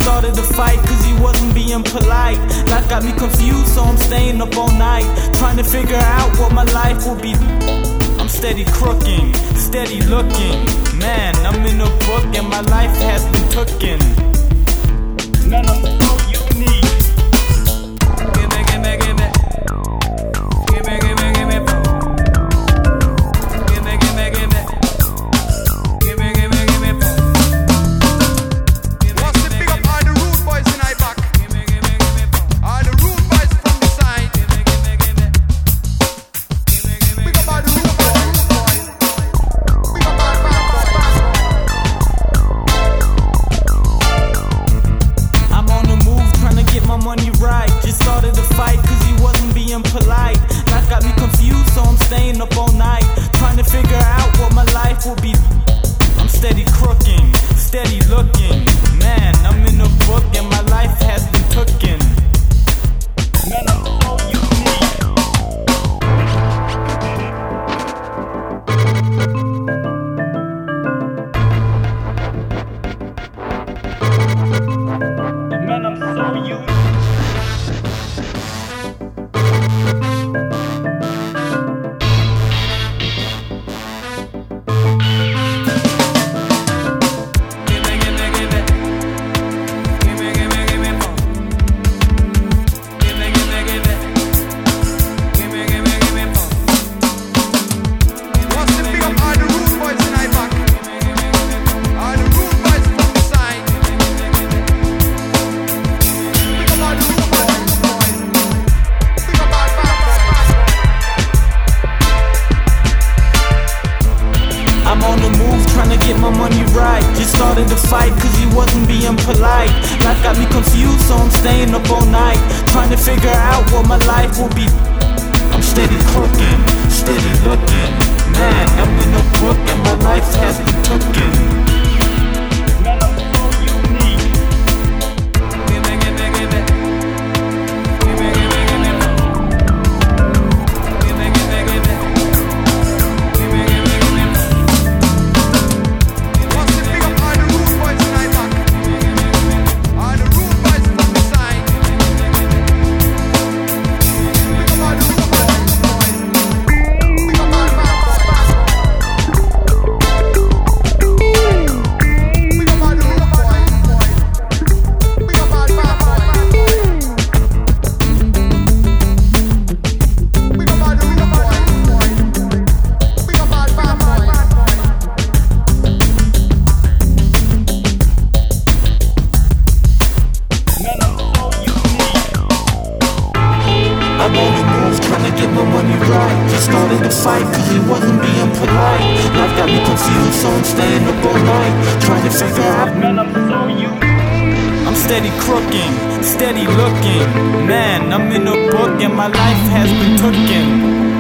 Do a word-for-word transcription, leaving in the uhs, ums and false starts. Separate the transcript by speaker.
Speaker 1: started a fight cause he wasn't being polite. Life got me confused, so I'm staying up all night, trying to figure out what my life will be. I'm steady crooking, steady looking. Man, I'm in a book and my life has been tooken. Man, I'm so unique. Give me, give me, give me. Give me, give me, give me. Give me, give me, give me. Give me, give me, give me.
Speaker 2: What's the big up all the rude boys in I back?
Speaker 1: Give me, give me, give me.
Speaker 2: All the rude boys from the side.
Speaker 1: Give me, give me, give me. Give me, give me.
Speaker 2: Big up all the rude boys. Big up all the bad boys.
Speaker 1: I'm on the move trying to get my money right. Just started a fight cause he wasn't being polite. Life got me confused, so I'm staying up all night, trying to figure out what my life will be. I'm steady crooking, steady looking. Man, I'm in a book and my life has been tooken. Man, I'm so unique. Man, I'm so unique.
Speaker 2: What's the big up all the rude boys in I back? All the rude boys from the side. Big up all the rude boys. Big up all the bad boys.
Speaker 1: I'm on the move trying to get my money right. Just started a fight cause he wasn't being polite. Life got me confused, so I'm staying up all night, trying to figure out what my life will be. I'm steady crooking, steady looking. Man, I'm in a book and my life has been tooken. Man, I'm so unique. Give me, give me, give me. Give me, give me, give me. Give me, give me, give me. Give me, give me, give me.
Speaker 2: What's the big up all the rude boys in I back? All the rude boys from the side. Big up all the rude boys. Big up all the bad boys. Big up all the rude boys. Big up all the bad boys. Big up all the rude boys. Big up all the bad boys.
Speaker 1: Man, I'm so unique. I'm on the move trying to get my money right. Just started a fight cause he wasn't being polite. Life got me confused, so I'm staying up all night, trying to figure out. Man, I'm so unique. I'm steady crooking, steady looking. Man, I'm in a book and my life has been tooken.